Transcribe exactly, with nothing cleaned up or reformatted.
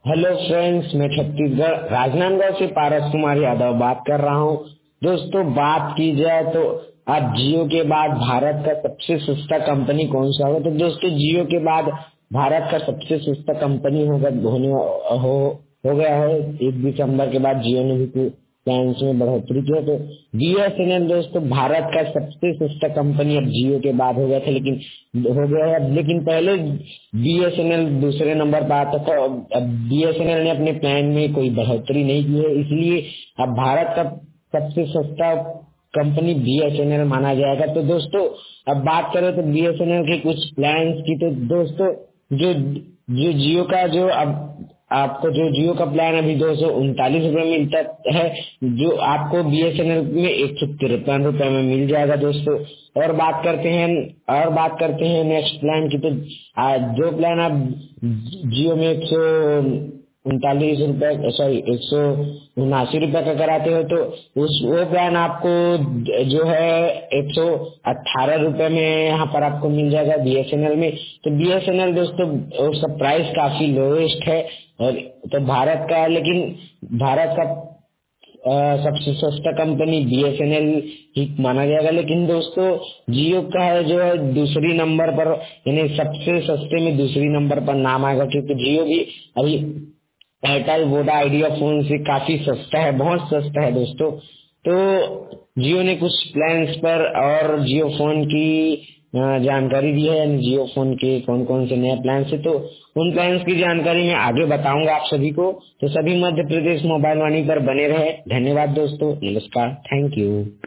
Hello friends, मैं छत्तीसगढ़ राजनांदगांव से पारस कुमार यादव बात कर रहा हूँ। दोस्तों, बात की जाए तो अब जियो के बाद भारत का सबसे सस्ता कंपनी कौन सा होगा? तो दोस्तों, जियो के बाद भारत का सबसे सस्ता कंपनी होगा होने हो हो गया है। एक दिसंबर के बाद जियो ने भी प्लान्स में बढ़ोतरी की है, तो बीएसएनएल दोस्तों भारत का सबसे सस्ता कंपनी अब जियो के बाद हो गया था, लेकिन हो गया है। लेकिन पहले बीएसएनएल दूसरे नंबर पर आता था। अब बीएसएनएल ने अपने प्लान में कोई बढ़ोतरी नहीं की है, इसलिए अब भारत का सबसे सस्ता कंपनी बीएसएनएल माना जाएगा। तो दोस्तों, अब बात करें तो बीएसएनएल के कुछ प्लान्स की, तो दोस्तों जो जो जियो का जो अब आपको जो जियो का प्लान अभी दो सौ उनतालीस रूपये मिलता है, जो आपको बीएसएनएल में एक सौ तिरपन रूपये में मिल जाएगा दोस्तों। और बात करते हैं और बात करते हैं नेक्स्ट प्लान की, तो आ, जो प्लान आप जियो में एक सौ उनतालीस रूपये सॉरी एक सौ उनासी रूपये का कराते हो, तो उस वो प्लान आपको जो है एक सौ अठारह रूपये में यहाँ पर आपको मिल जाएगा बीएसएनएल में। तो बीएसएनएल दोस्तों उसका प्राइस काफी लोएस्ट है, और तो भारत का लेकिन भारत का अ, सबसे सस्ता कंपनी बीएसएनएल ही माना जाएगा। लेकिन दोस्तों, जियो का है जो है दूसरी नंबर पर, यानी सबसे सस्ते में दूसरी नंबर पर नाम आएगा, क्योंकि जियो भी अभी एयरटेल वोडा आइडिया फोन से काफी सस्ता है, बहुत सस्ता है दोस्तों। तो जियो ने कुछ प्लान्स पर और जियो फोन की अ, जानकारी दी है, यानी जियो फोन के कौन कौन से नए प्लान है, तो उन प्लान्स की जानकारी मैं आगे बताऊंगा आप सभी को। तो सभी मध्य प्रदेश मोबाइल वाणी पर बने रहे। धन्यवाद दोस्तों, नमस्कार, थैंक यू।